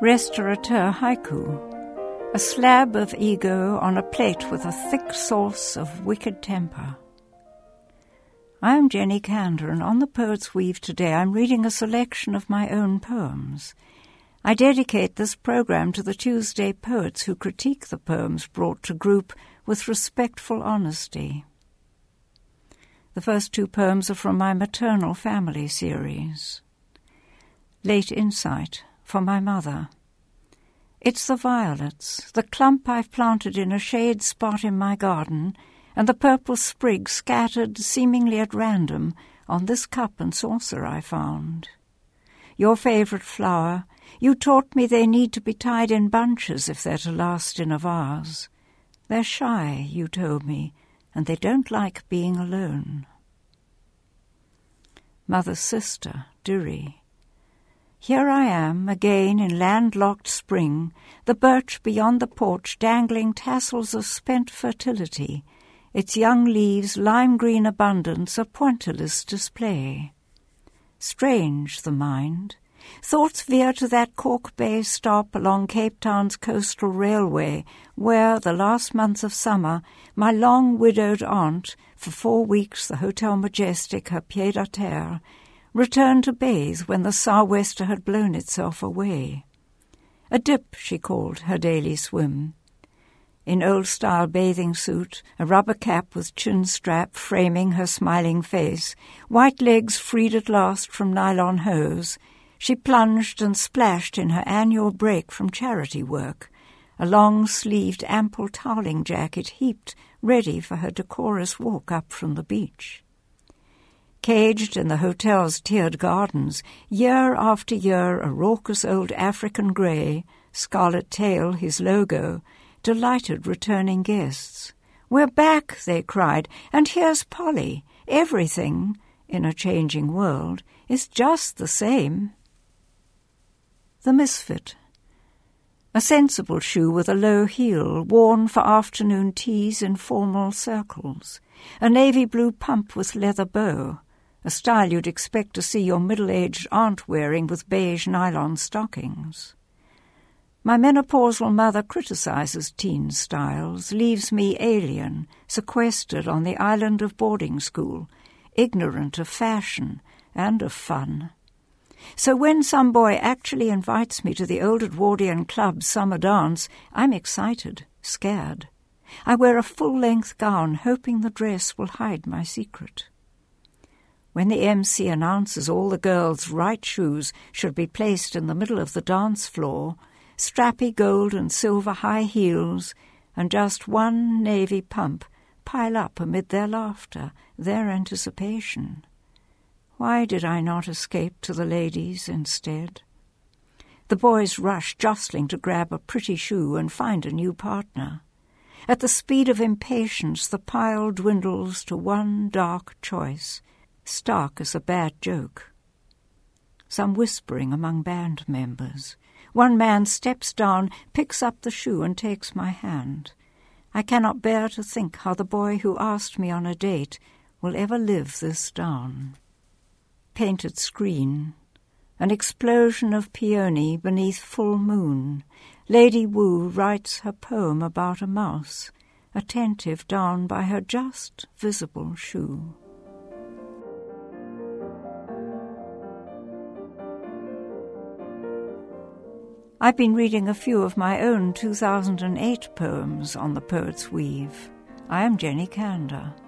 Restaurateur haiku, a slab of ego on a plate with a thick sauce of wicked temper. I am Jenny Kander, and on the Poet's Weave today I'm reading a selection of my own poems. I dedicate this program to the Tuesday poets who critique the poems brought to group with respectful honesty. The first two poems are from my maternal family series. Late Insight, for my mother. It's the violets, the clump I've planted in a shade spot in my garden, and the purple sprigs scattered seemingly at random on this cup and saucer I found. Your favourite flower, you taught me they need to be tied in bunches if they're to last in a vase. They're shy, you told me, and they don't like being alone. Mother's sister, Duri. Here I am, again in landlocked spring, the birch beyond the porch dangling tassels of spent fertility, its young leaves lime-green abundance a pointillist display. Strange, the mind. Thoughts veer to that Cork Bay stop along Cape Town's coastal railway, where, the last month of summer, my long-widowed aunt, for 4 weeks the Hotel Majestic, her pied-à-terre, returned to bathe when the sou'wester had blown itself away. A dip, she called her daily swim. In old-style bathing suit, a rubber cap with chin strap framing her smiling face, white legs freed at last from nylon hose, she plunged and splashed in her annual break from charity work, a long-sleeved ample toweling jacket heaped, ready for her decorous walk up from the beach. Caged in the hotel's tiered gardens, year after year a raucous old African grey, scarlet tail his logo, delighted returning guests. "We're back," they cried, "and here's Polly. Everything, in a changing world, is just the same." The Misfit. A sensible shoe with a low heel, worn for afternoon teas in formal circles. A navy blue pump with leather bow, a style you'd expect to see your middle-aged aunt wearing with beige nylon stockings. My menopausal mother criticizes teen styles, leaves me alien, sequestered on the island of boarding school, ignorant of fashion and of fun. So when some boy actually invites me to the Old Edwardian Club's summer dance, I'm excited, scared. I wear a full-length gown, hoping the dress will hide my secret. When the MC announces all the girls' right shoes should be placed in the middle of the dance floor, strappy gold and silver high heels, and just one navy pump pile up amid their laughter, their anticipation. Why did I not escape to the ladies instead? The boys rush, jostling to grab a pretty shoe and find a new partner. At the speed of impatience, the pile dwindles to one dark choice, stark as a bad joke. Some whispering among band members. One man steps down, picks up the shoe and takes my hand. I cannot bear to think how the boy who asked me on a date will ever live this down. Painted screen. An explosion of peony beneath full moon. Lady Wu writes her poem about a mouse, attentive down by her just visible shoe. I've been reading a few of my own 2008 poems on the Poet's Weave. I am Jenny Kander.